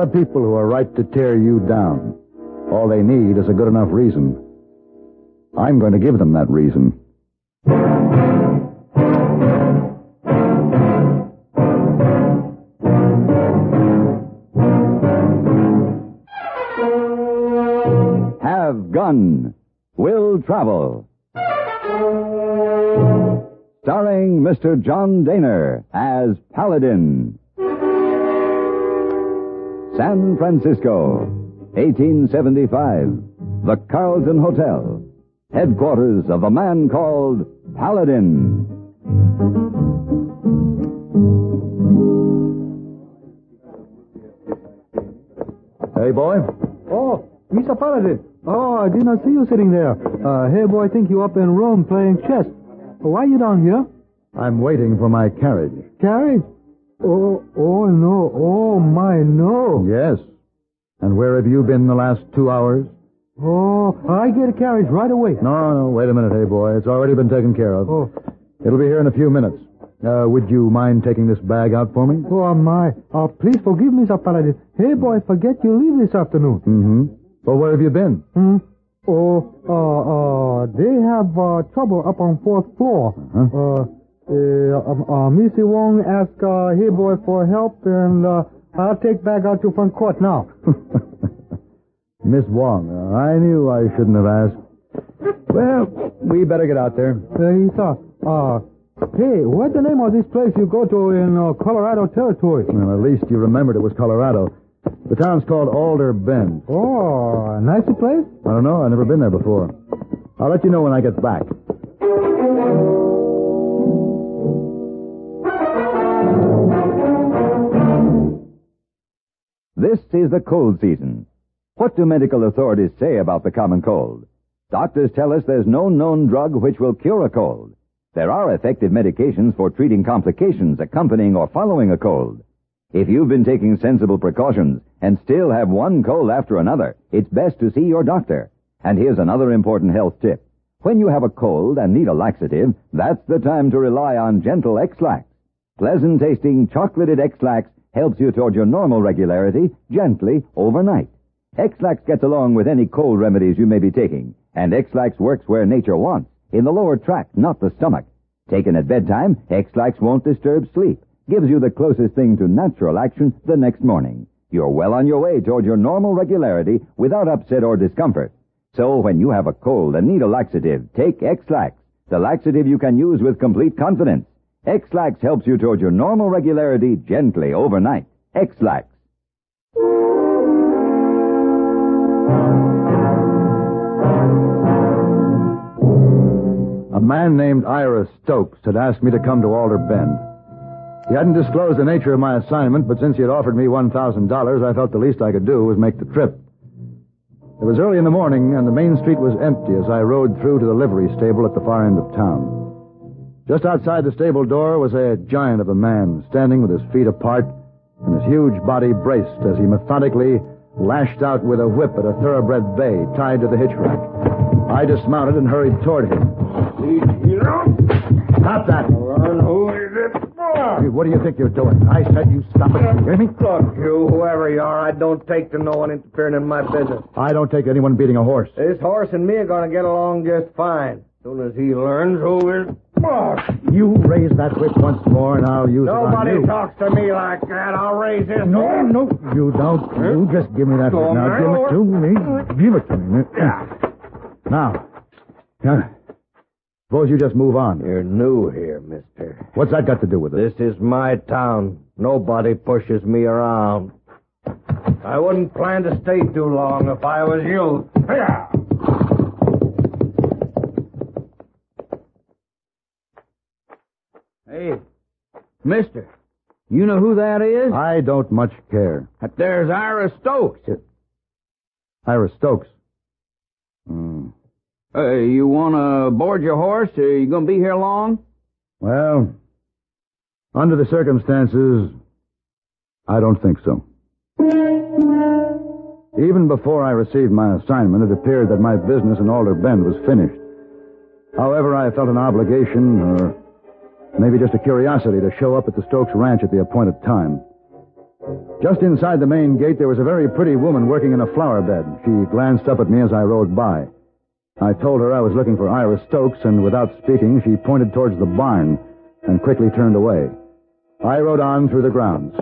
of people who are right to tear you down. All they need is a good enough reason. I'm going to give them that reason. Have Gun. Will Travel. Starring Mr. John Daner as Paladin. San Francisco, 1875. The Carlton Hotel. Headquarters of a man called Paladin. Hey, boy. Oh, Mr. Paladin. Oh, I did not see you sitting there. Hey, boy, I think you up in Rome playing chess. Why are you down here? I'm waiting for my carriage. Carriage? Oh, no. Oh, my, no. Yes. And where have you been the last 2 hours? Oh, I get a carriage right away. No, wait a minute, hey, boy. It's already been taken care of. Oh. It'll be here in a few minutes. Would you mind taking this bag out for me? Oh, my. Please forgive me, Mr. Paladin. Hey, boy, forget you leave this afternoon. Mm-hmm. Well, where have you been? They have trouble up on 4th floor. Uh-huh. Missy Wong asked hey, boy, for help, and I'll take bag out to front court now. Miss Wong, I knew I shouldn't have asked. Well, we better get out there. Hey, what's the name of this place you go to in Colorado Territory? Well, at least you remembered it was Colorado. The town's called Alder Bend. Oh, a nice place? I don't know. I've never been there before. I'll let you know when I get back. This is the cold season. What do medical authorities say about the common cold? Doctors tell us there's no known drug which will cure a cold. There are effective medications for treating complications accompanying or following a cold. If you've been taking sensible precautions and still have one cold after another, it's best to see your doctor. And here's another important health tip. When you have a cold and need a laxative, that's the time to rely on Gentle X-Lax. Pleasant-tasting, chocolated X-Lax helps you toward your normal regularity gently overnight. X-Lax gets along with any cold remedies you may be taking, and X-Lax works where nature wants, in the lower tract, not the stomach. Taken at bedtime, X-Lax won't disturb sleep. Gives you the closest thing to natural action the next morning. You're well on your way toward your normal regularity without upset or discomfort. So when you have a cold and need a laxative, take X-Lax, the laxative you can use with complete confidence. X-Lax helps you toward your normal regularity gently overnight. X-Lax. A man named Ira Stokes had asked me to come to Alder Bend. He hadn't disclosed the nature of my assignment, but since he had offered me $1,000, I felt the least I could do was make the trip. It was early in the morning, and the main street was empty as I rode through to the livery stable at the far end of town. Just outside the stable door was a giant of a man, standing with his feet apart and his huge body braced as he methodically lashed out with a whip at a thoroughbred bay tied to the hitch rack. I dismounted and hurried toward him. Stop that! Who is it for? Hey, what do you think you're doing? I said you stop it. You hear me? Look, you, whoever you are, I don't take to no one interfering in my business. I don't take anyone beating a horse. This horse and me are going to get along just fine. As soon as he learns who is boss. You raise that whip once more, and I'll use it on Nobody you. talks to me like that. I'll raise this. No, you don't. You just give me that whip. Now, give it to me. Give it to me. Now, suppose you just move on. You're new here, mister. What's that got to do with it? This is my town. Nobody pushes me around. I wouldn't plan to stay too long if I was you. Hey, mister, you know who that is? I don't much care. There's Ira Stokes. Ira Stokes. You want to board your horse? Are you going to be here long? Well, under the circumstances, I don't think so. Even before I received my assignment, it appeared that my business in Alder Bend was finished. However, I felt an obligation, or maybe just a curiosity, to show up at the Stokes Ranch at the appointed time. Just inside the main gate, there was a very pretty woman working in a flower bed. She glanced up at me as I rode by. I told her I was looking for Ira Stokes, and without speaking, she pointed towards the barn and quickly turned away. I rode on through the grounds.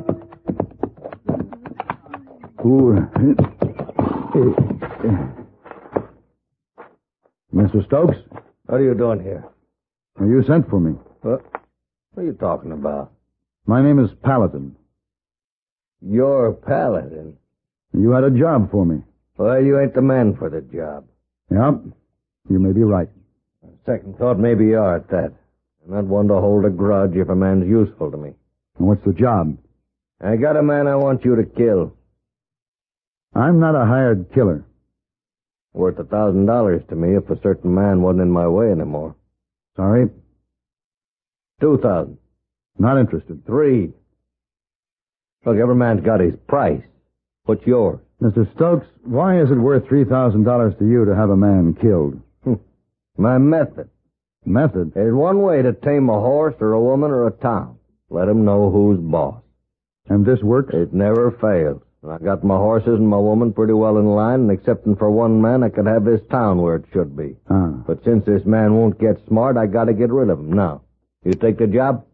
Mr. Stokes? What are you doing here? You sent for me. What are you talking about? My name is Paladin. You're Paladin. You had a job for me. Well, you ain't the man for the job. Yeah, you may be right. Second thought, maybe you are at that. I'm not one to hold a grudge if a man's useful to me. And what's the job? I got a man I want you to kill. I'm not a hired killer. Worth $1,000 to me if a certain man wasn't in my way anymore. Sorry? 2,000. Not interested. 3. Look, every man's got his price. What's yours? Mr. Stokes, why is it worth $3,000 to you to have a man killed? My method. Method? There's one way to tame a horse or a woman or a town. Let 'em know who's boss. And this works? It never fails. I got my horses and my woman pretty well in line, and excepting for one man, I could have this town where it should be. But since this man won't get smart, I gotta get rid of him now. You take the job?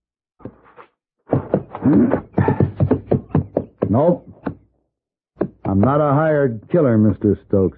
Nope. I'm not a hired killer, Mr. Stokes.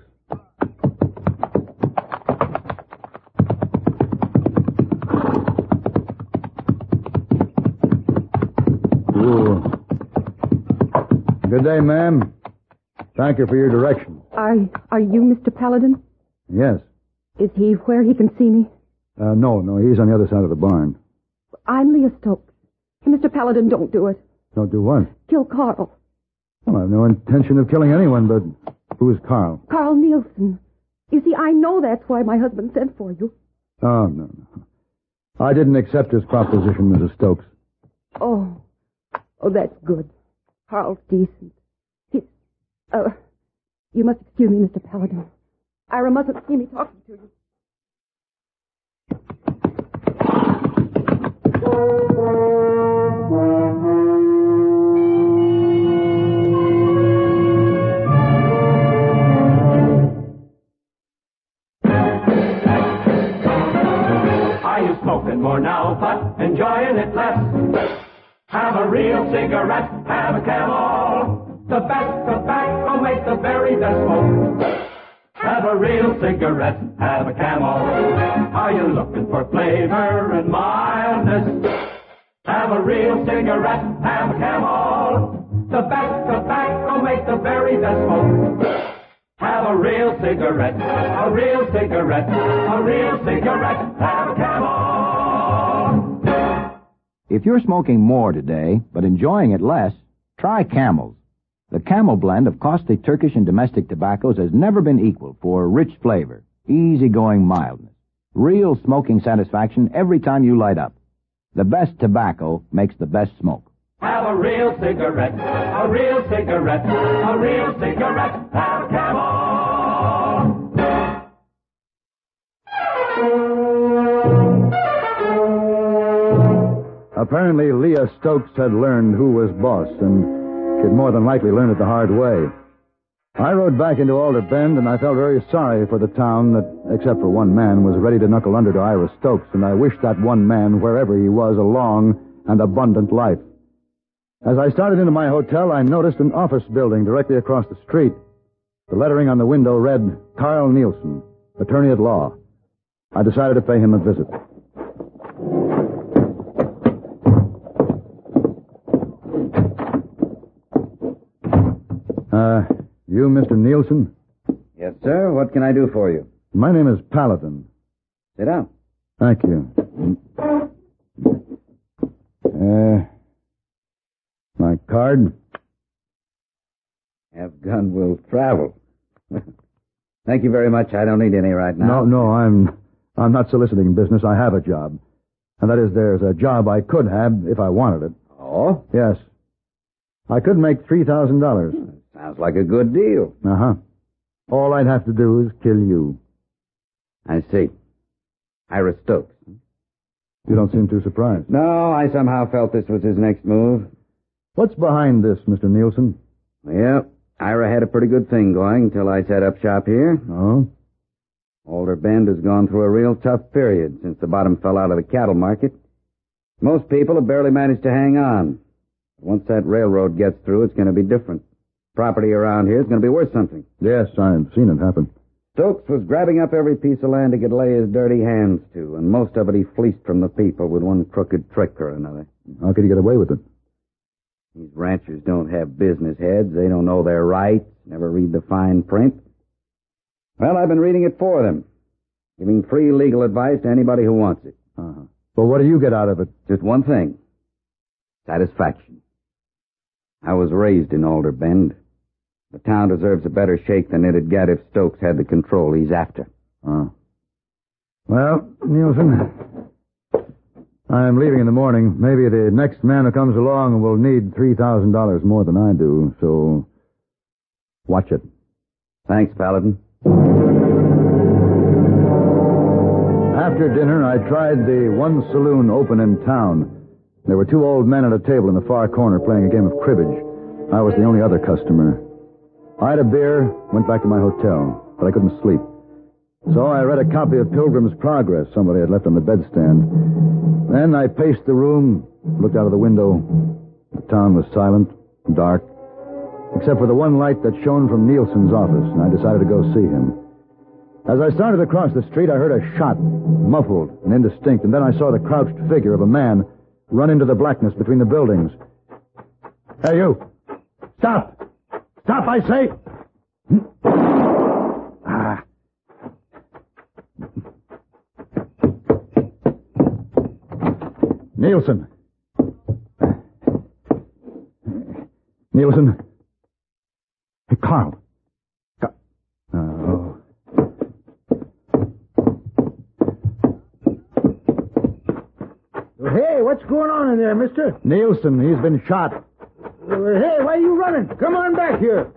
Ooh. Good day, ma'am. Thank you for your direction. Are you Mr. Paladin? Yes. Is he where he can see me? No, he's on the other side of the barn. I'm Leah Stokes. Mr. Paladin, don't do it. Don't do what? Kill Carl. Well, I have no intention of killing anyone, but who's Carl? Carl Nielsen. You see, I know that's why my husband sent for you. Oh, no. I didn't accept his proposition, Mrs. Stokes. Oh, that's good. Carl's decent. You must excuse me, Mr. Paladin. Ira mustn't see me talking to you. Are you smoking more now, but enjoying it less? Have a real cigarette, have a Camel. The best tobacco makes the very best smoke. Have a real cigarette, have a Camel. Are you looking for flavor and mildness? Have a real cigarette, have a Camel. The best tobacco makes the very best smoke. Have a real cigarette, a real cigarette, a real cigarette, have a Camel. If you're smoking more today, but enjoying it less, try Camels. The Camel blend of costly Turkish and domestic tobaccos has never been equal for rich flavor, easygoing mildness, real smoking satisfaction every time you light up. The best tobacco makes the best smoke. Have a real cigarette, a real cigarette, a real cigarette, have a Camel. Apparently, Leah Stokes had learned who was boss, and she'd more than likely learn it the hard way. I rode back into Alder Bend, and I felt very sorry for the town that, except for one man, was ready to knuckle under to Ira Stokes, and I wished that one man, wherever he was, a long and abundant life. As I started into my hotel, I noticed an office building directly across the street. The lettering on the window read, Carl Nielsen, attorney at law. I decided to pay him a visit. You Mr. Nielsen? Yes, sir. What can I do for you? My name is Paladin. Sit down. Thank you. My card? Have gun will travel. Thank you very much. I don't need any right now. No, I'm not soliciting business. I have a job. And that is, there's a job I could have if I wanted it. Oh? Yes. I could make $3,000. Sounds like a good deal. Uh-huh. All I'd have to do is kill you. I see. Ira Stokes. You don't seem too surprised. No, I somehow felt this was his next move. What's behind this, Mr. Nielsen? Yeah, Ira had a pretty good thing going until I set up shop here. Oh? Alder Bend has gone through a real tough period since the bottom fell out of the cattle market. Most people have barely managed to hang on. Once that railroad gets through, it's going to be different. Property around here is going to be worth something. Yes, I've seen it happen. Stokes was grabbing up every piece of land he could lay his dirty hands to, and most of it he fleeced from the people with one crooked trick or another. How could he get away with it? These ranchers don't have business heads. They don't know their rights, never read the fine print. Well, I've been reading it for them, giving free legal advice to anybody who wants it. Uh-huh. Well, what do you get out of it? Just one thing. Satisfaction. I was raised in Alder Bend. The town deserves a better shake than it'd get if Stokes had the control he's after. Oh. Well, Nielsen, I'm leaving in the morning. Maybe the next man who comes along will need $3,000 more than I do, so watch it. Thanks, Paladin. After dinner, I tried the one saloon open in town. There were two old men at a table in the far corner playing a game of cribbage. I was the only other customer. I had a beer, went back to my hotel, but I couldn't sleep. So I read a copy of Pilgrim's Progress somebody had left on the bedstand. Then I paced the room, looked out of the window. The town was silent, dark, except for the one light that shone from Nielsen's office, and I decided to go see him. As I started across the street, I heard a shot, muffled and indistinct, and then I saw the crouched figure of a man run into the blackness between the buildings. Hey, you! Stop! Stop, I say! Nielsen. Nielsen. Hey, Carl. Oh. Hey, what's going on in there, mister? Nielsen, he's been shot. Hey, why are you running? Come on back here.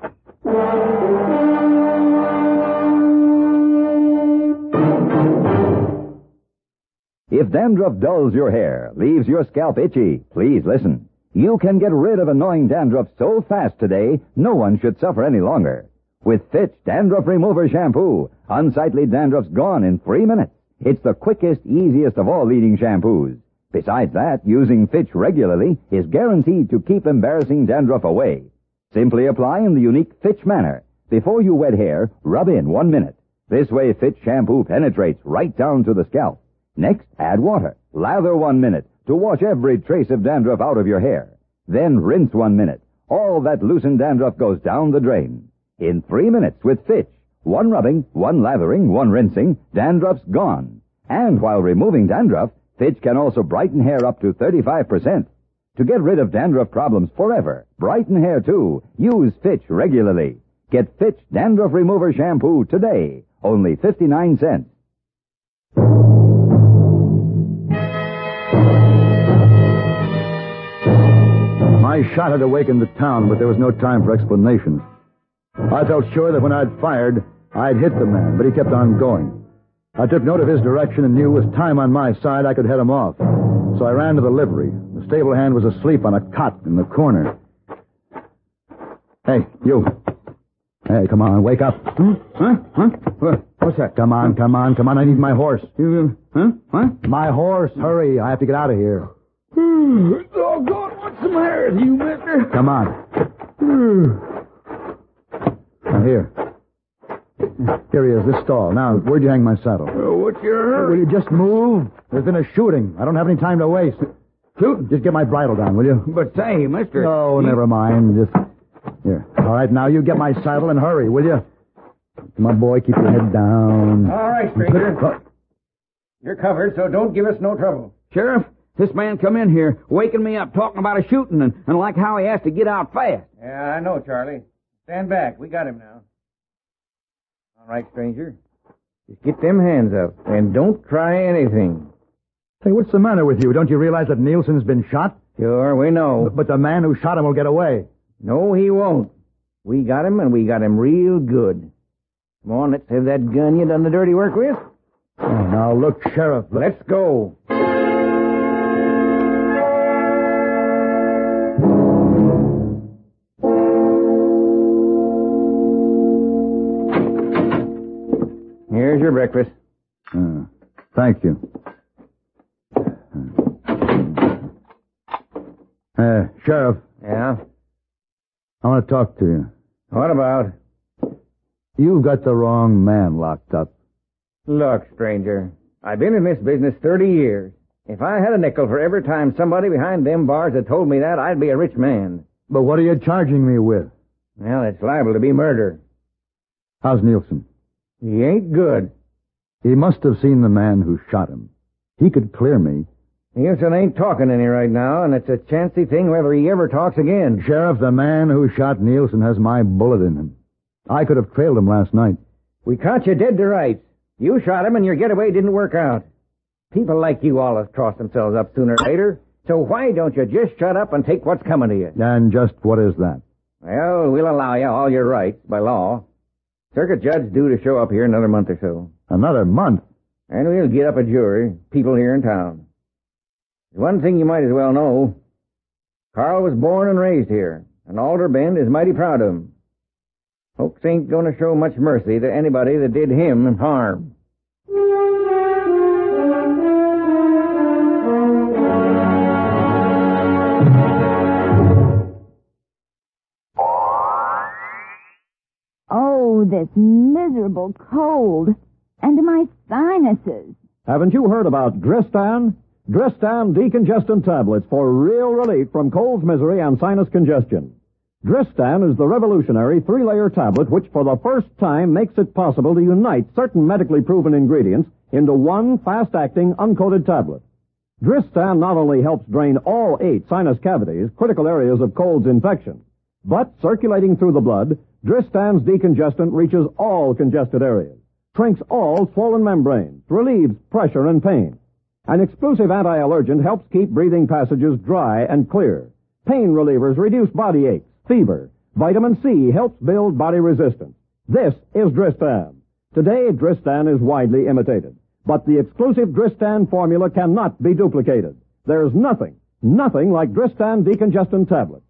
If dandruff dulls your hair, leaves your scalp itchy, please listen. You can get rid of annoying dandruff so fast today, no one should suffer any longer. With Fitch Dandruff Remover Shampoo, unsightly dandruff's gone in 3 minutes. It's the quickest, easiest of all leading shampoos. Besides that, using Fitch regularly is guaranteed to keep embarrassing dandruff away. Simply apply in the unique Fitch manner. Before you wet hair, rub in 1 minute. This way, Fitch shampoo penetrates right down to the scalp. Next, add water. Lather 1 minute to wash every trace of dandruff out of your hair. Then rinse 1 minute. All that loosened dandruff goes down the drain. In 3 minutes with Fitch, 1 rubbing, 1 lathering, 1 rinsing, dandruff's gone. And while removing dandruff, Fitch can also brighten hair up to 35%. To get rid of dandruff problems forever, brighten hair too, use Fitch regularly. Get Fitch Dandruff Remover Shampoo today, only 59 cents. My shot had awakened the town, but there was no time for explanations. I felt sure that when I'd fired, I'd hit the man, but he kept on going. I took note of his direction and knew with time on my side I could head him off. So I ran to the livery. The stable hand was asleep on a cot in the corner. Hey, you. Hey, come on, wake up. Huh? What's that? Come on. I need my horse. Huh? What? My horse, hurry. I have to get out of here. Oh, God, what's the matter with you, mister? Come on. Now, here. Here he is, this stall. Now, where'd you hang my saddle? What's your hurry? Will you just move? There's been a shooting. I don't have any time to waste. Shooting? Just get my bridle down, will you? But say, mister... No, never mind. Just... Here. All right, now you get my saddle and hurry, will you? Come on, boy, keep your head down. All right, stranger. You're covered, so don't give us no trouble. Sheriff, this man come in here waking me up talking about a shooting and like how he has to get out fast. Yeah, I know, Charlie. Stand back. We got him now. All right, stranger. Just get them hands up and don't try anything. Hey, what's the matter with you? Don't you realize that Nielsen's been shot? Sure, we know. But the man who shot him will get away. No, he won't. We got him, and we got him real good. Come on, let's have that gun you done the dirty work with. Oh, now, look, Sheriff. Let's go. Here's your breakfast. Thank you. Sheriff. Yeah? I want to talk to you. What about? You've got the wrong man locked up. Look, stranger, I've been in this business 30 years. If I had a nickel for every time somebody behind them bars had told me that, I'd be a rich man. But what are you charging me with? Well, it's liable to be murder. How's Nielsen? He ain't good. He must have seen the man who shot him. He could clear me. Nielsen ain't talking any right now, and it's a chancy thing whether he ever talks again. Sheriff, the man who shot Nielsen has my bullet in him. I could have trailed him last night. We caught you dead to rights. You shot him and your getaway didn't work out. People like you always cross themselves up sooner or later, so why don't you just shut up and take what's coming to you? And just what is that? Well, we'll allow you all your rights by law. Circuit judge due to show up here another month or so. Another month? And we'll get up a jury, people here in town. One thing you might as well know. Carl was born and raised here, and Alder Bend is mighty proud of him. Folks ain't going to show much mercy to anybody that did him harm. Oh, this miserable cold. And my sinuses. Haven't you heard about Dristan? Dristan decongestant tablets for real relief from cold's misery and sinus congestion. Dristan is the revolutionary 3-layer tablet which for the first time makes it possible to unite certain medically proven ingredients into one fast-acting, uncoated tablet. Dristan not only helps drain all 8 sinus cavities, critical areas of cold's infection, but circulating through the blood, Dristan's decongestant reaches all congested areas, shrinks all swollen membranes, relieves pressure and pain. An exclusive anti-allergent helps keep breathing passages dry and clear. Pain relievers reduce body aches, fever. Vitamin C helps build body resistance. This is Dristan. Today, Dristan is widely imitated. But the exclusive Dristan formula cannot be duplicated. There's nothing like Dristan decongestant tablets.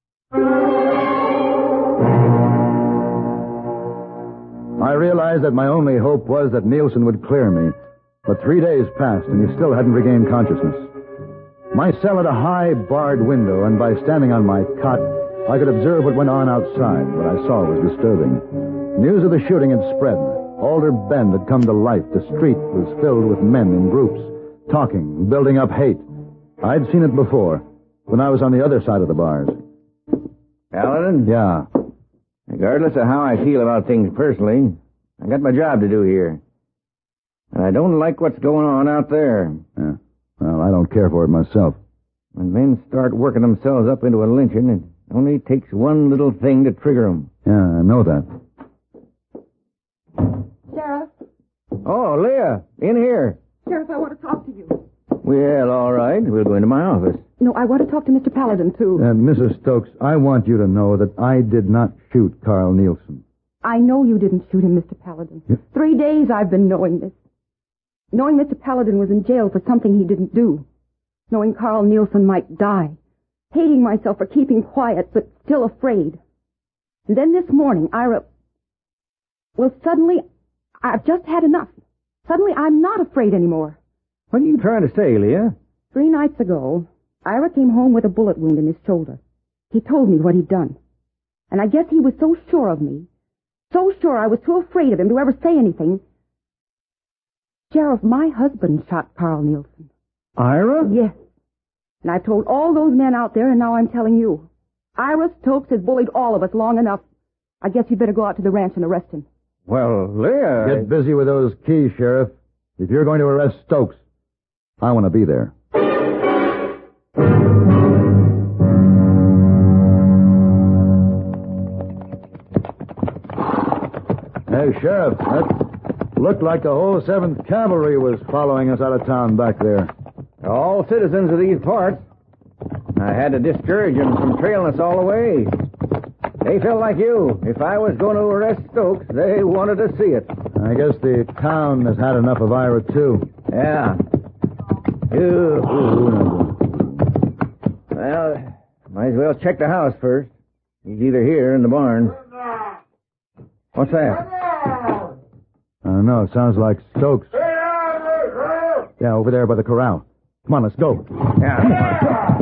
I realized that my only hope was that Nielsen would clear me. But 3 days passed, and he still hadn't regained consciousness. My cell had a high, barred window, and by standing on my cot, I could observe what went on outside. What I saw was disturbing. News of the shooting had spread. Alder Bend had come to life. The street was filled with men in groups, talking, building up hate. I'd seen it before, when I was on the other side of the bars. Paladin? Yeah. Regardless of how I feel about things personally, I got my job to do here. And I don't like what's going on out there. Yeah. Well, I don't care for it myself. When men start working themselves up into a lynching, it only takes one little thing to trigger them. Yeah, I know that. Sheriff? Oh, Leah, in here. Sheriff, I want to talk to you. Well, all right. We'll go into my office. No, I want to talk to Mr. Paladin, too. Mrs. Stokes, I want you to know that I did not shoot Carl Nielsen. I know you didn't shoot him, Mr. Paladin. Yeah. 3 days I've been knowing this. Knowing Mr. Paladin was in jail for something he didn't do. Knowing Carl Nielsen might die. Hating myself for keeping quiet, but still afraid. And then this morning, Well, suddenly, I've just had enough. Suddenly, I'm not afraid anymore. What are you trying to say, Leah? 3 nights ago, Ira came home with a bullet wound in his shoulder. He told me what he'd done. And I guess he was so sure of me, so sure I was too afraid of him to ever say anything. Sheriff, my husband shot Carl Nielsen. Ira? Yes. And I've told all those men out there, and now I'm telling you. Ira Stokes has bullied all of us long enough. I guess you'd better go out to the ranch and arrest him. Well, Leah... Get busy with those keys, Sheriff. If you're going to arrest Stokes, I want to be there. Hey, Sheriff, that looked like the whole 7th Cavalry was following us out of town back there. All citizens of these parts. I had to discourage them from trailing us all the way. They felt like you. If I was going to arrest Stokes, they wanted to see it. I guess the town has had enough of Ira, too. Yeah. Well, might as well check the house first. He's either here or in the barn. What's that? don't know. Sounds like Stokes. Yeah, over there by the corral. Come on, let's go. Yeah.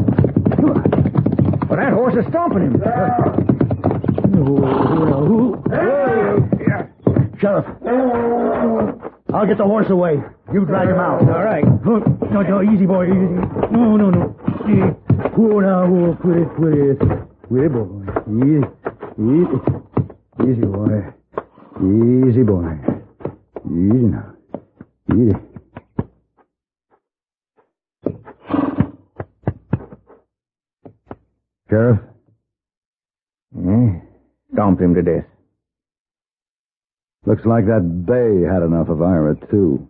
Well, that horse is stomping him. Sheriff, I'll get the horse away. You drag him out. All right. No, easy, boy, easy. No. Oh, now, quit it. Quit it, boy. Easy, boy. Easy, boy. Easy now. Easy. Sheriff? Stomped him to death. Looks like that bay had enough of Ira, too.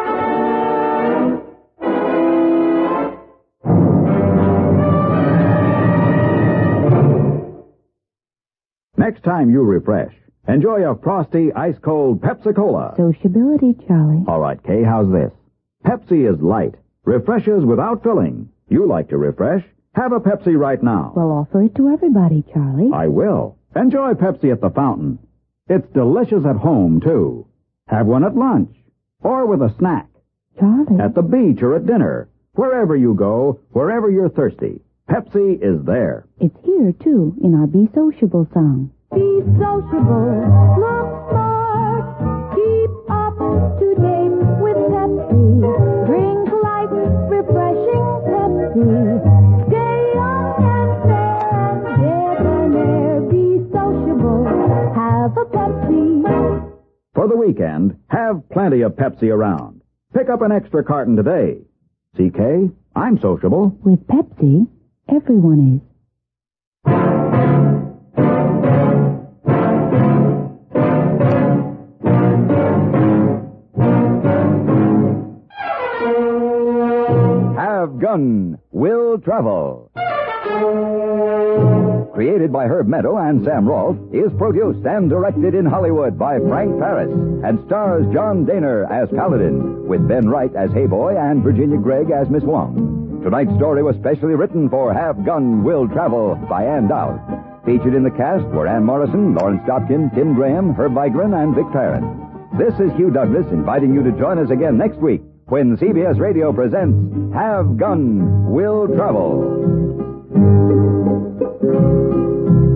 Next time you refresh, enjoy a frosty, ice-cold Pepsi-Cola. Sociability, Charlie. All right, Kay, how's this? Pepsi is light, refreshes without filling. You like to refresh? Have a Pepsi right now. Well, offer it to everybody, Charlie. I will. Enjoy Pepsi at the fountain. It's delicious at home, too. Have one at lunch or with a snack. Charlie. At the beach or at dinner. Wherever you go, wherever you're thirsty, Pepsi is there. It's here, too, in our Be Sociable song. Be sociable, look smart, keep up to date with Pepsi. Drink light, refreshing Pepsi. Stay young and fair and debonair. Be sociable, have a Pepsi. For the weekend, have plenty of Pepsi around. Pick up an extra carton today. CK, I'm sociable. With Pepsi, everyone is. Have Gun Will Travel. Created by Herb Meadow and Sam Rolfe, is produced and directed in Hollywood by Frank Paris and stars John Daner as Paladin, with Ben Wright as Hayboy and Virginia Gregg as Miss Wong. Tonight's story was specially written for Have Gun Will Travel by Ann Dowd. Featured in the cast were Ann Morrison, Lawrence Dobkin, Tim Graham, Herb Vigran, and Vic Tarrant. This is Hugh Douglas inviting you to join us again next week when CBS Radio presents Have Gun Will Travel.